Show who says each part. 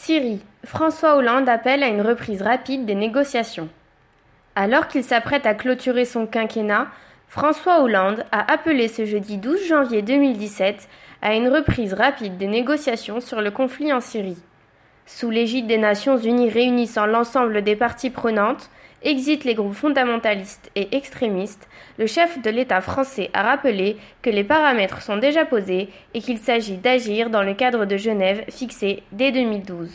Speaker 1: Syrie. François Hollande appelle à une reprise rapide des négociations. Alors qu'il s'apprête à clôturer son quinquennat, François Hollande a appelé ce jeudi 12 janvier 2017 à une reprise rapide des négociations sur le conflit en Syrie. Sous l'égide des Nations Unies réunissant l'ensemble des parties prenantes, exit les groupes fondamentalistes et extrémistes, le chef de l'État français a rappelé que les paramètres sont déjà posés et qu'il s'agit d'agir dans le cadre de Genève fixé dès 2012.